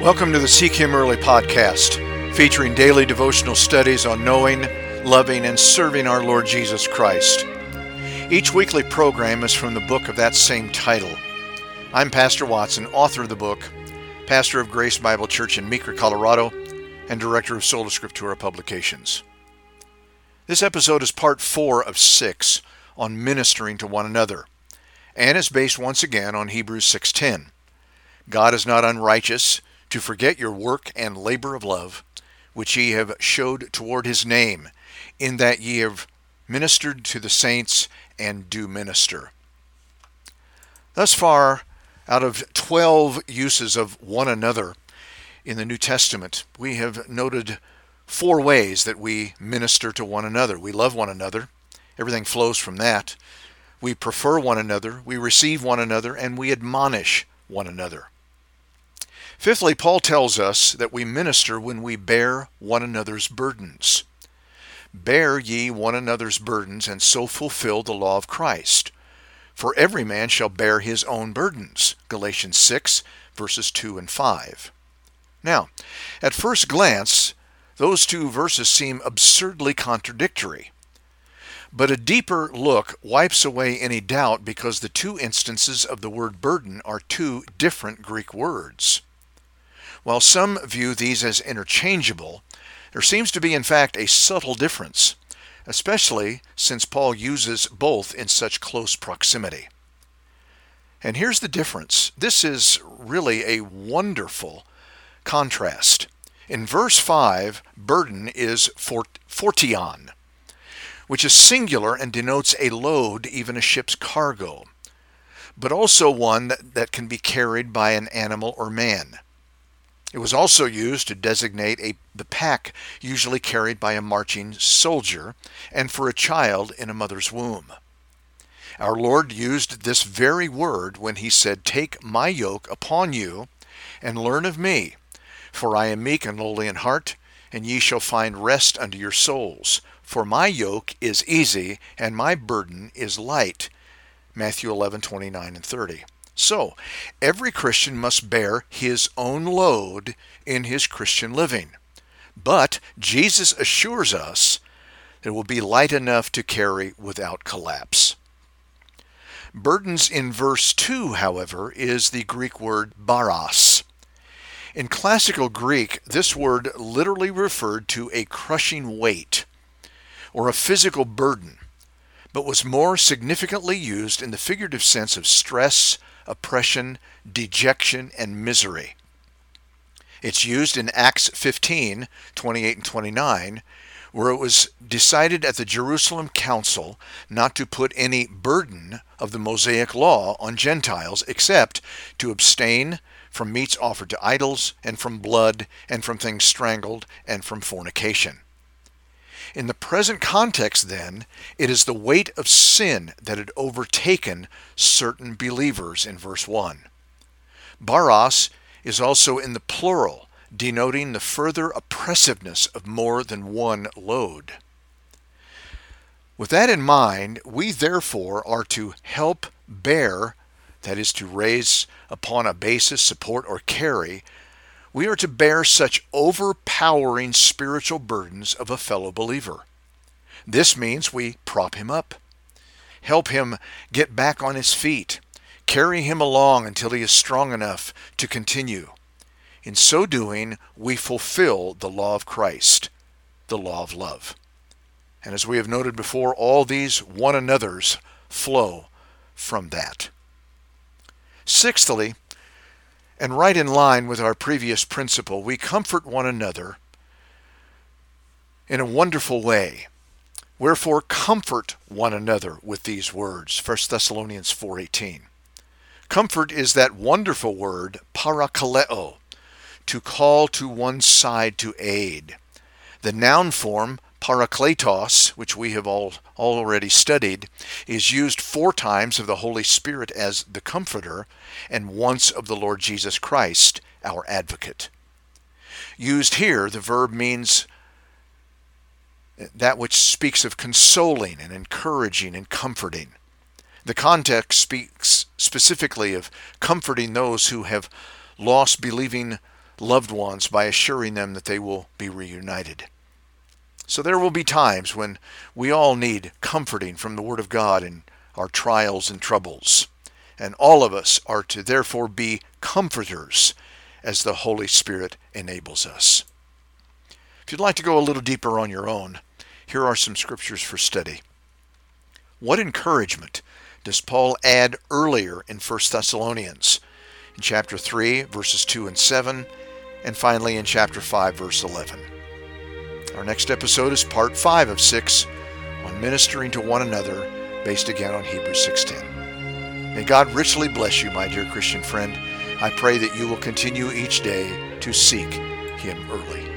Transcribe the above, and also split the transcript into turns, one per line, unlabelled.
Welcome to the Seek Him Early podcast, featuring daily devotional studies on knowing, loving, and serving our Lord Jesus Christ. Each weekly program is from the book of that same title. I'm Pastor Watson, author of the book, pastor of Grace Bible Church in Meeker, Colorado, and director of Sola Scriptura Publications. This episode is part 4 of 6 on ministering to one another, and is based once again on Hebrews 6:10. God is not unrighteous to forget your work and labor of love, which ye have showed toward his name, in that ye have ministered to the saints and do minister. Thus far, out of 12 uses of one another in the New Testament, we have noted 4 ways that we minister to one another. We love one another. Everything flows from that. We prefer one another. We receive one another, and we admonish one another. Fifthly, Paul tells us that we minister when we bear one another's burdens. Bear ye one another's burdens, and so fulfill the law of Christ. For every man shall bear his own burdens. Galatians 6, verses 2 and 5. Now, at first glance, those 2 verses seem absurdly contradictory. But a deeper look wipes away any doubt because the 2 instances of the word burden are 2 different Greek words. While some view these as interchangeable, there seems to be in fact a subtle difference, especially since Paul uses both in such close proximity. And here's the difference. This is really a wonderful contrast. In verse 5, burden is fortion, which is singular and denotes a load, even a ship's cargo, but also one that can be carried by an animal or man. It was also used to designate the pack usually carried by a marching soldier and for a child in a mother's womb. Our Lord used this very word when he said, "Take my yoke upon you and learn of me, for I am meek and lowly in heart, and ye shall find rest unto your souls. For my yoke is easy and my burden is light." Matthew 11:29 and 30. So, every Christian must bear his own load in his Christian living. But Jesus assures us that it will be light enough to carry without collapse. Burdens in verse 2, however, is the Greek word baros. In classical Greek, this word literally referred to a crushing weight or a physical burden, but was more significantly used in the figurative sense of stress, oppression, dejection, and misery. It's used in Acts 15, 28 and 29, where it was decided at the Jerusalem Council not to put any burden of the Mosaic law on Gentiles except to abstain from meats offered to idols, and from blood, and from things strangled, and from fornication. In the present context, then, it is the weight of sin that had overtaken certain believers in verse 1. Baros is also in the plural, denoting the further oppressiveness of more than one load. With that in mind, we therefore are to help bear, that is to raise upon a basis, support, or carry, we are to bear such overpowering spiritual burdens of a fellow believer. This means we prop him up, help him get back on his feet, carry him along until he is strong enough to continue. In so doing, we fulfill the law of Christ, the law of love. And as we have noted before, all these one another's flow from that. Sixthly, and right in line with our previous principle, we comfort one another in a wonderful way. Wherefore, comfort one another with these words. 1 Thessalonians 4:18. Comfort is that wonderful word, parakaleo, to call to one's side to aid. The noun form, parakletos, which we have already studied, is used 4 times of the Holy Spirit as the Comforter, and once of the Lord Jesus Christ, our Advocate. Used here, the verb means that which speaks of consoling and encouraging and comforting. The context speaks specifically of comforting those who have lost believing loved ones by assuring them that they will be reunited. So there will be times when we all need comforting from the Word of God in our trials and troubles. And all of us are to therefore be comforters as the Holy Spirit enables us. If you'd like to go a little deeper on your own, here are some scriptures for study. What encouragement does Paul add earlier in 1 Thessalonians? In chapter 3, verses 2 and 7, and finally in chapter 5, verse 11. Our next episode is part 5 of 6 on ministering to one another, based again on Hebrews 6:10. May God richly bless you, my dear Christian friend. I pray that you will continue each day to seek Him early.